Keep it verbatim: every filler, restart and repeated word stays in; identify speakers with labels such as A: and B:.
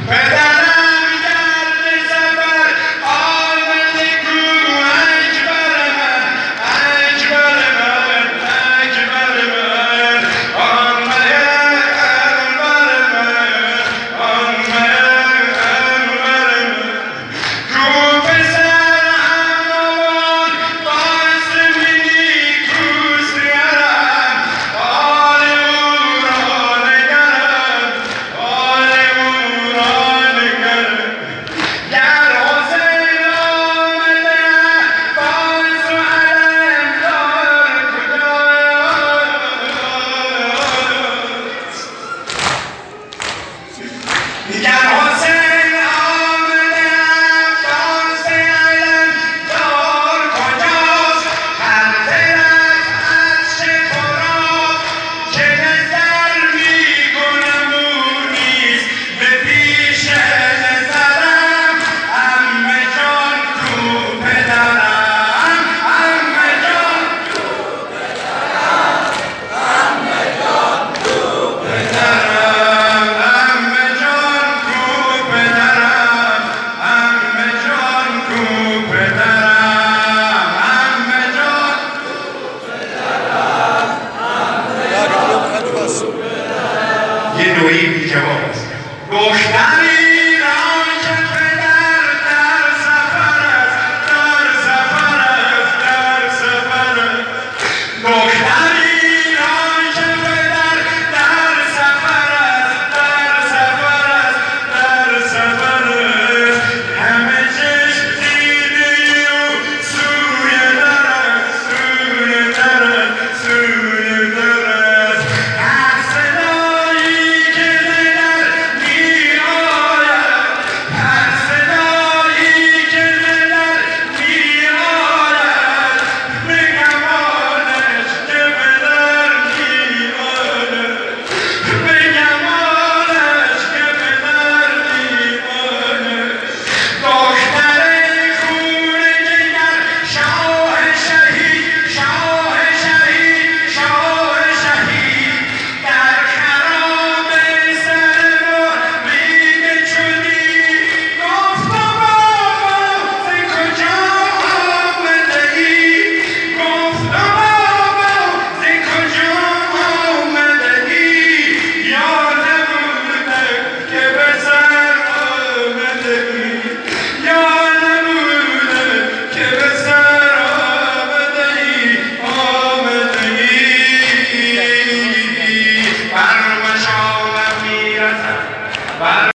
A: یه نوعی بی جواب است. دختری را که پدر در سفر است، در سفر است، در سفر است. دختری را که پدر در سفر است، در سفر است، در سفر است. همه چشم دیده او سوی در است، سوی در است، سوی در است. هر صدایی که در می آید، هر صدایی که در می آید، بگمانش که به در می آید، بگمانش که به در می آید. دختر خون جگر، شاه شهید، شاه شهید، شاه شهید. در خراب سر ما ریگ چنین، گفتم آقا ز کجا آمده ای؟ گفتم آقا ز کجا آمده ای؟ یا نبوده که به سر آمده ای، یا نبوده که به سر آمده ای، آمده ای. بر مشامم میرسد، بر